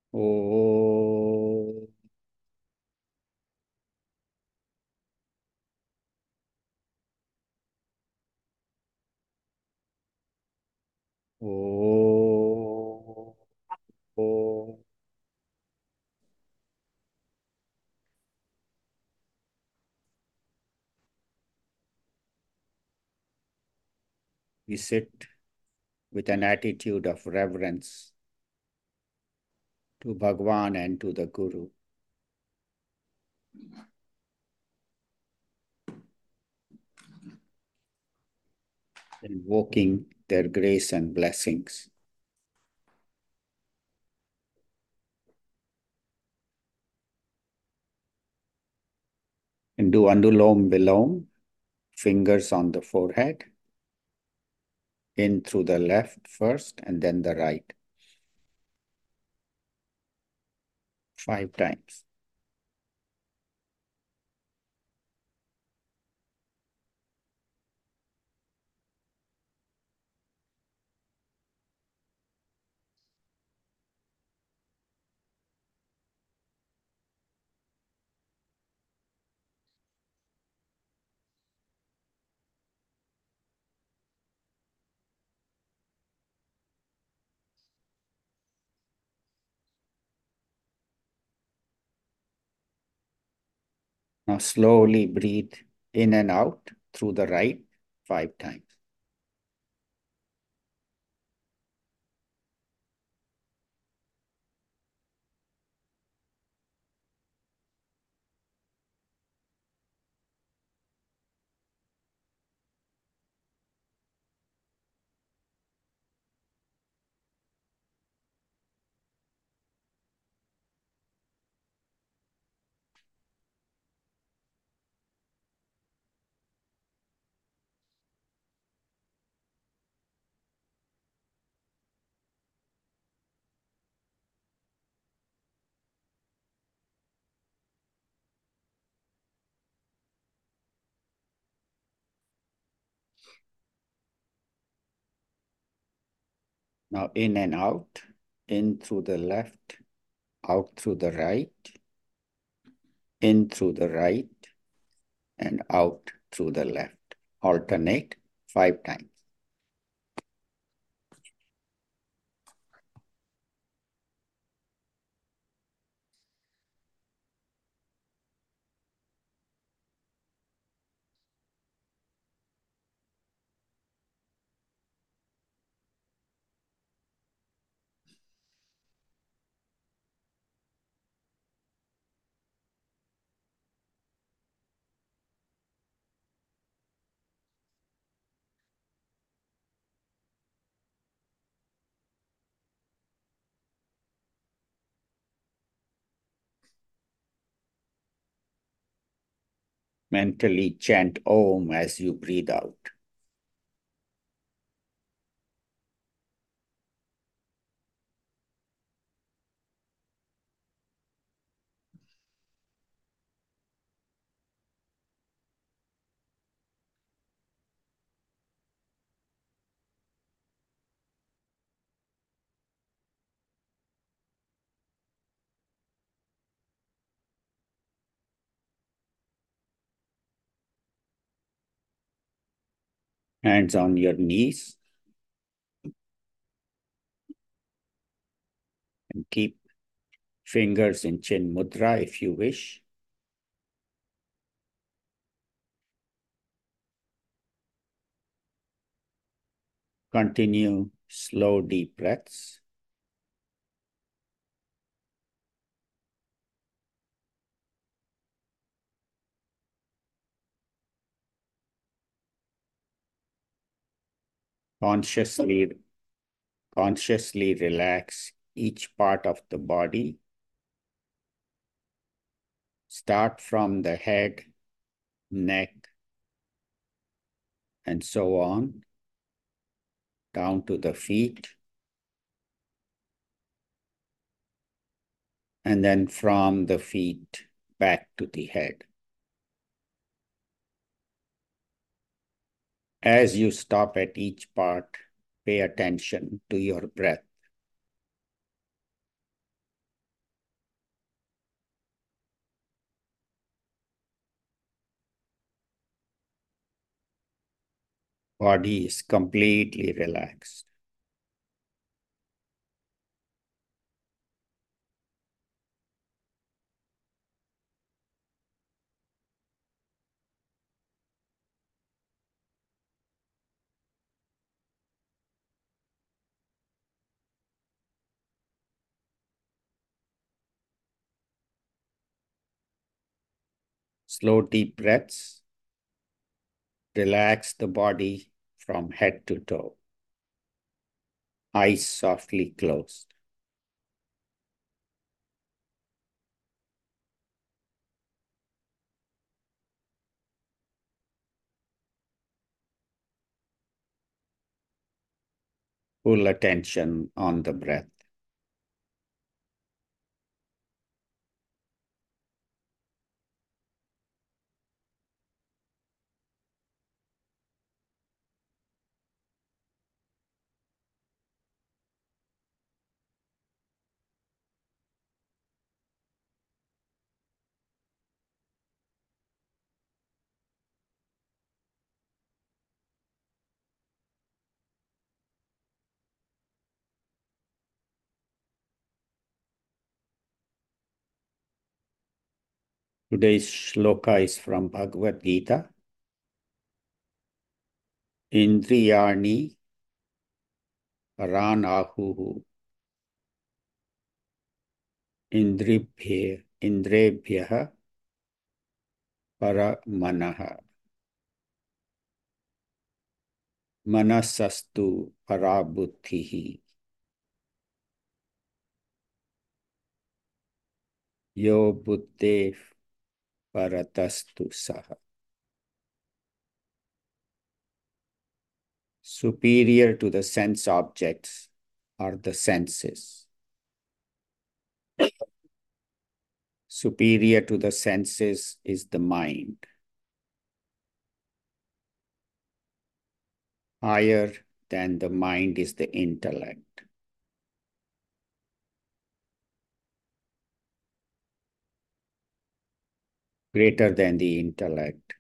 Oh, oh, oh. We sit with an attitude of reverence to Bhagwan and to the Guru, invoking their grace and blessings. And do Anulom Vilom, fingers on the forehead, in through the left first and then the right, 5 times. Now slowly breathe in and out through the right 5 times. Now in and out, in through the left, out through the right, in through the right, and out through the left. Alternate 5 times. Mentally chant Om as you breathe out. Hands on your knees and keep fingers in Chin Mudra if you wish. Continue slow, deep breaths. Consciously, consciously relax each part of the body. Start from the head, neck, and so on, down to the feet. And then from the feet back to the head. As you stop at each part, pay attention to your breath. Body is completely relaxed. Slow, deep breaths. Relax the body from head to toe. Eyes softly closed. Full attention on the breath. Today's shloka is from Bhagavad Gita. Indriyani paranahuhu indrebhyah paramanaha manasastu parabuddhihi yo buddhe paratastu saha. Superior to the sense objects are the senses. Superior to the senses is the mind. Higher than the mind is the intellect. Greater than the intellect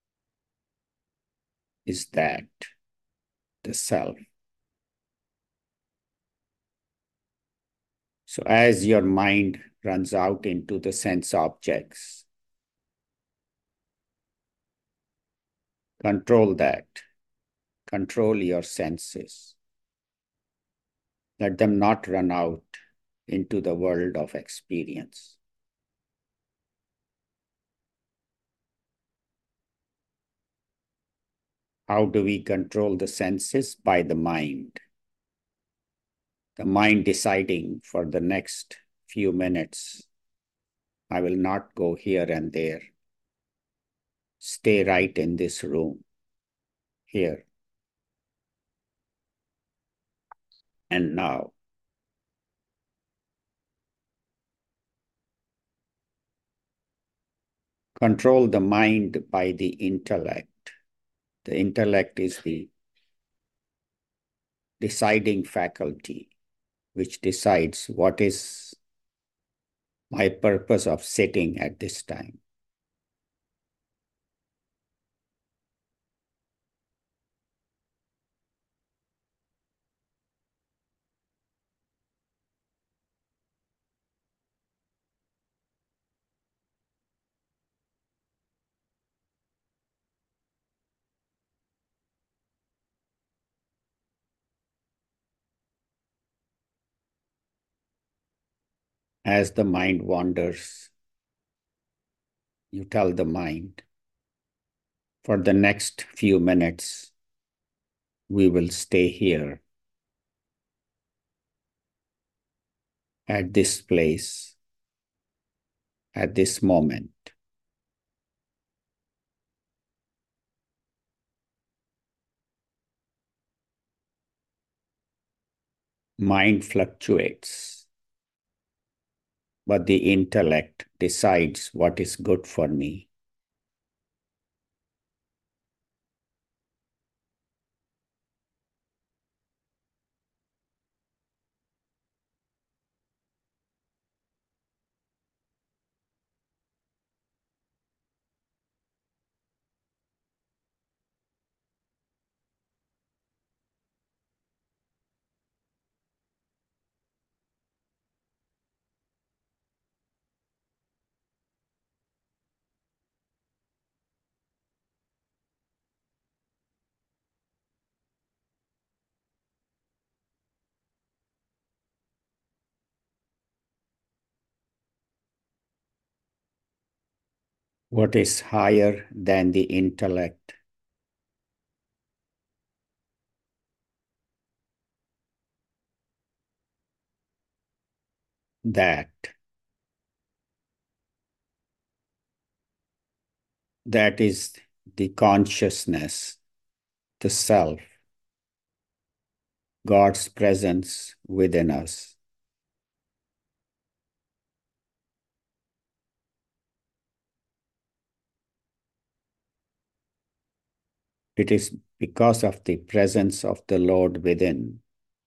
is that, the self. So as your mind runs out into the sense objects, control that. Control your senses. Let them not run out into the world of experience. How do we control the senses? By the mind. The mind deciding for the next few minutes, I will not go here and there. Stay right in this room, here and now. Control the mind by the intellect. The intellect is the deciding faculty, which decides what is my purpose of sitting at this time. As the mind wanders, you tell the mind, for the next few minutes, we will stay here at this place, at this moment. Mind fluctuates, but the intellect decides what is good for me. What is higher than the intellect? That. That is the consciousness, the self, God's presence within us. It is because of the presence of the Lord within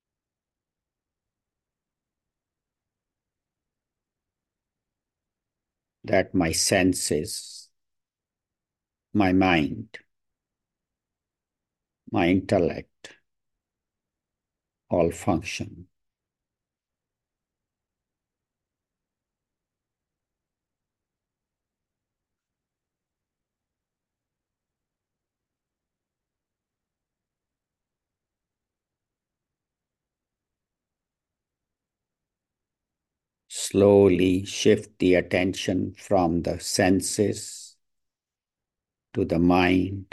that my senses, my mind, my intellect all function. Slowly shift the attention from the senses to the mind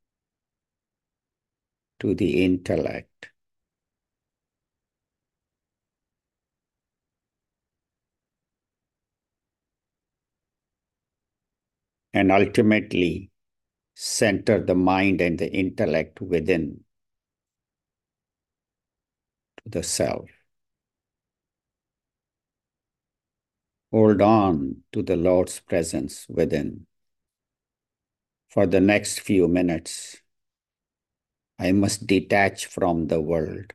to the intellect. And ultimately center the mind and the intellect within the self. Hold on to the Lord's presence within. For the next few minutes, I must detach from the world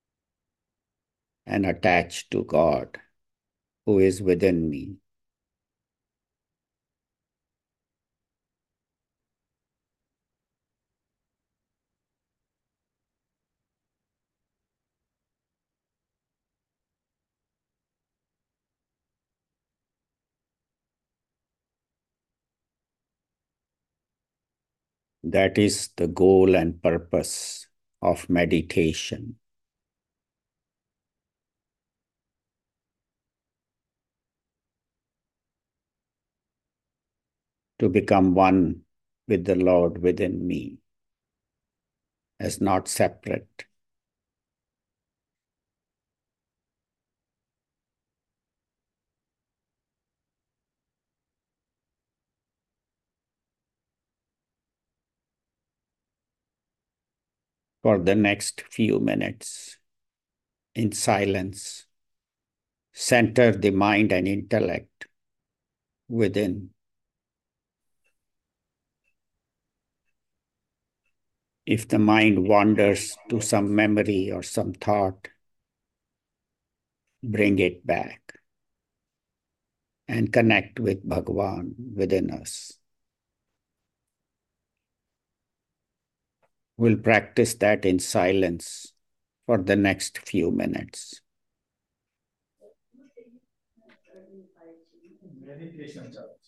and attach to God who is within me. That is the goal and purpose of meditation. To become one with the Lord within me as not separate. For the next few minutes, in silence, center the mind and intellect within. If the mind wanders to some memory or some thought, bring it back and connect with Bhagavan within us. We'll practice that in silence for the next few minutes. Meditation.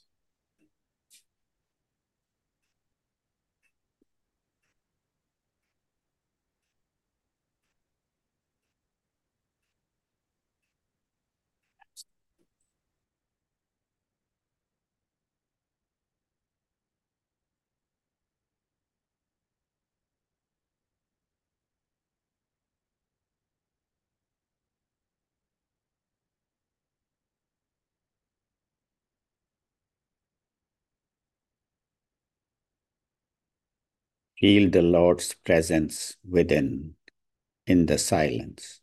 Feel the Lord's presence within in the silence.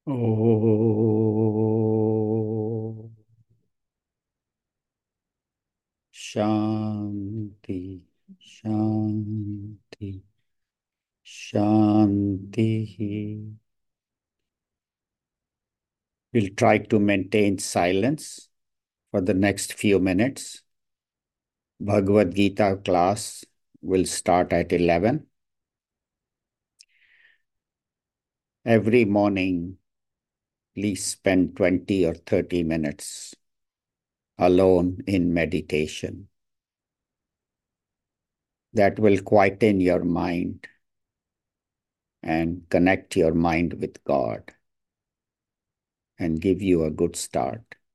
Oh, Shanti, Shanti, Shanti. We'll try to maintain silence for the next few minutes. Bhagavad Gita class will start at 11. Every morning, please spend 20 or 30 minutes alone in meditation. That will quieten your mind and connect your mind with God and give you a good start.